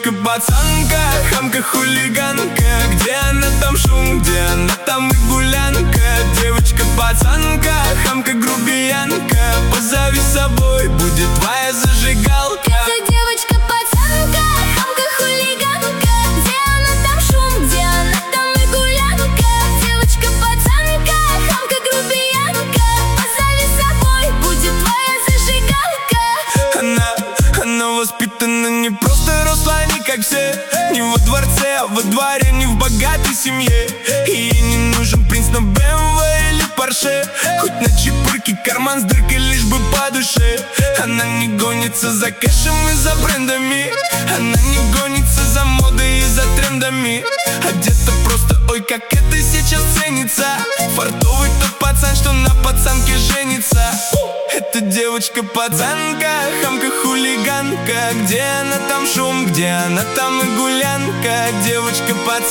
Девочка-пацанка, хамка-хулиганка. Где она, там шум, где она, там и гулянка. Девочка-пацанка, хамка-грубиянка. Позови с собой, будет твоя зажигалка. Это девочка-пацанка, хамка-хулиганка. Где она, там шум, где она, там и гулянка. Девочка-пацанка, хамка-грубиянка. Позови с собой, будет твоя зажигалка. Она воспитана не просто росла не как все. Не во дворце, а во дворе, не в богатой семье. И ей не нужен принц на БМВ или Порше. Хоть на чипырке карман с дыркой, лишь бы по душе. Она не гонится за кэшем и за брендами. Она не гонится за модой и за трендами. Одета просто, ой, как это сейчас ценится. Фартовый тот пацан, что на пацанке женится. Это девочка-пацанка, хамка-хулиганка. Где она, там шум, где она, там и гулянка.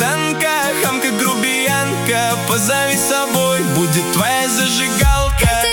Девочка-пацанка, хамка-грубиянка. Позови с собой, будет твоя зажигалка.